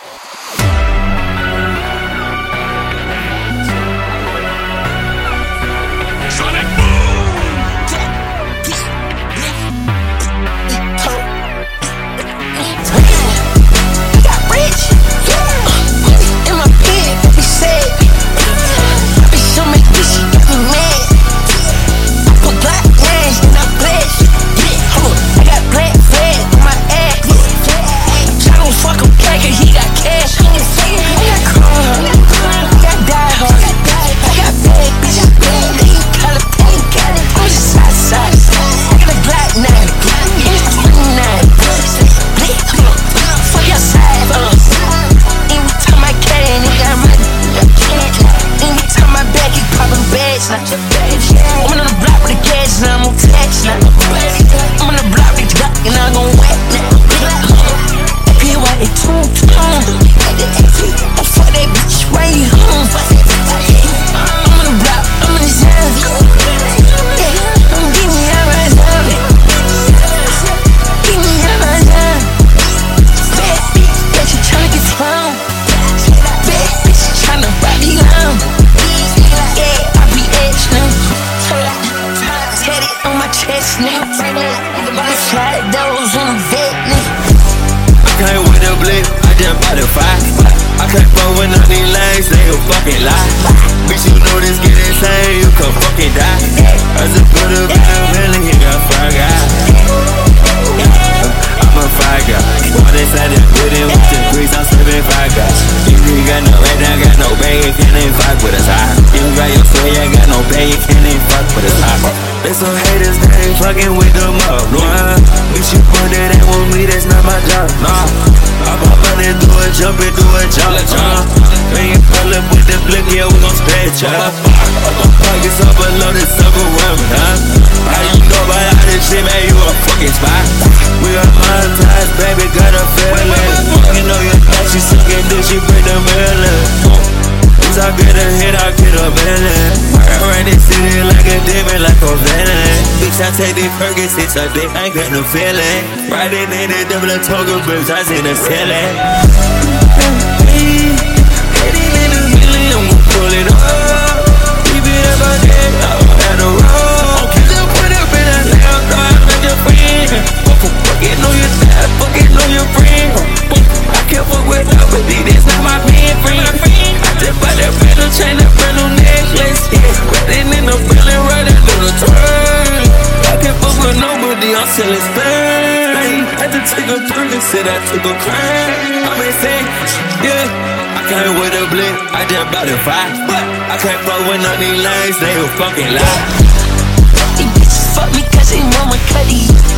I'm on the block with the cash, now I'm on tax now. I'm on the block with the Glock, and I'm gon' whack now. PY, they tune. I fuck that bitch right home. I'm on the block, I'm in the zone. Yeah, I'ma give me out my zone. Give me out my zone. Bad bitch, that you tryna get thrown. Bad bitch, tryna rob me down. Chest now, slide those on the vet now. I can't wait to blip, I just bought a 5. I can't fuck with none of these lanes, they a fucking lie. Bitch, you know this get insane, you can fucking die. I just put a bad feeling, he got fire guy. I'm a fire guy. All they said is put in with the grease, I'm serving fire guy. You ain't got no right now, got no bag, you can't even fuck with us high. You got your swear, you ain't got no bag, you can't even fuck with us high. There's some haters that ain't fucking with them up, nah. Bitch, you put that ain't with me, that's not my job, nah. I'm up running, do a jump and do a jump, Man, you pull up with the blick, yeah, we gon' scratch up. My pockets up below the silver rim, huh? How you know about all this shit, man, you a fucking spot. We got monetized, baby, got a feeling. You know your thought she suckin' dick, she bring the million. I get a hit, I get a million. I run this city like a demon, like a villain. Bitch, I take these Percocets, I think I ain't got no feeling. Riding in the double toga bricks, I see the ceiling. Heading in the million, I'm gon' pull it up. Keep it up out there, I'm on the road. Just put up in a lamb, I'm not your friend. Fuckin' know your dad, fuckin' know your friend. I can't fuck with nobody, that's not my man, friend. Just bought that brand new chain, that brand new necklace, yeah. Riding in the building, riding through the turn. I can't fuck with nobody, I'm selling sperm. Had to take a burger, said I took a crime. I'm insane, yeah. I can't wait to blink, I just bought a 5. I can't fuck with none of these lanes, they a fucking lie. These bitches fuck me cause they want my cutty.